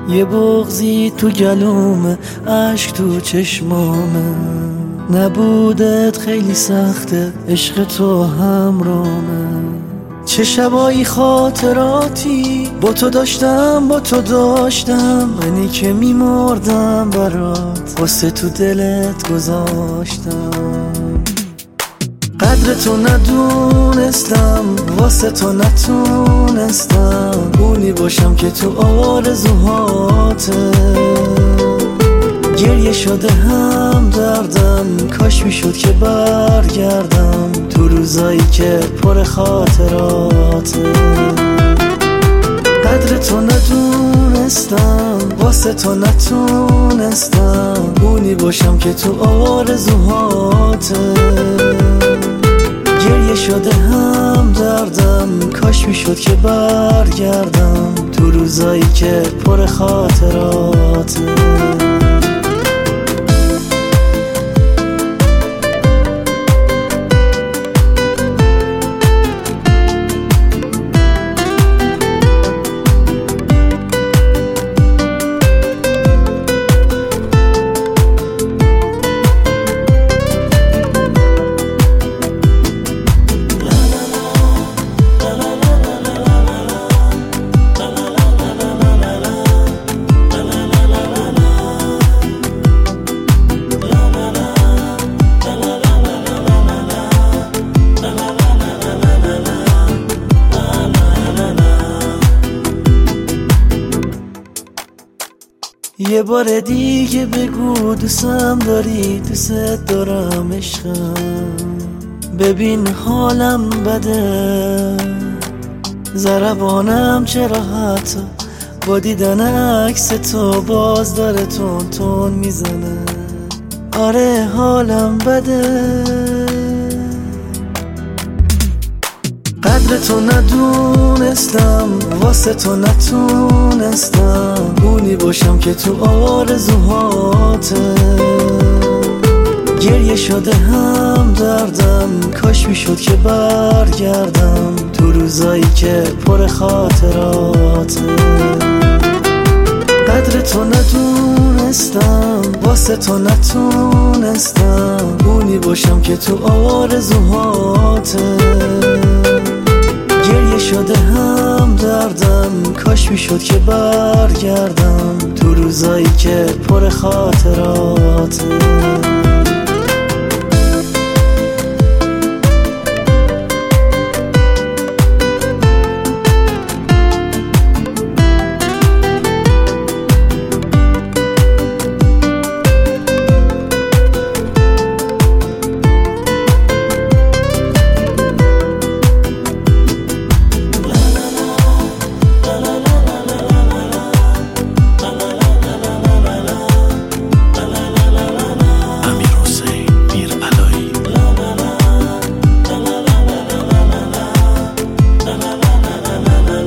یه بغضی تو گلومه، عشق تو چشمامه. نبودت خیلی سخته، عشق تو همرامه. چه شبایی خاطراتی با تو داشتم، با تو داشتم. منی که میمردم برات، واسه تو دلت گذاشتم. قدر تو ندونستم، واسه تو نتونستم اونی باشم که تو آرزوهاته. گریه شده هم دردم، کاش میشد که برگردم تو روزایی که پر خاطراته. قدر تو ندونستم، واسه تو نتونستم اونی باشم که تو آرزوهاته. گریه شده هم دردم، کاش میشد که برگردم تو روزایی که پر خاطراته. یه بار دیگه بگو دوستم داری، دوست دارم عشقم. ببین حالم بده، ضربانم چه راحته با دیدن عکس تو، باز داره تون تون میزنه. آره حالم بده. قدر تو ندونستم، واسه تو نتونستم اونی باشم که تو آرزوهاته. گریه شده هم دردم، کاش میشد که برگردم تو روزایی که پر خاطراته. قدر تو ندونستم، واسه تو نتونستم اونی باشم که تو آرزوهاته. گریه شده هم دردم، کاش میشد که برگردم تو روزایی که پر خاطراته.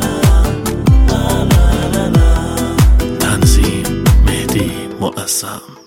مؤسسم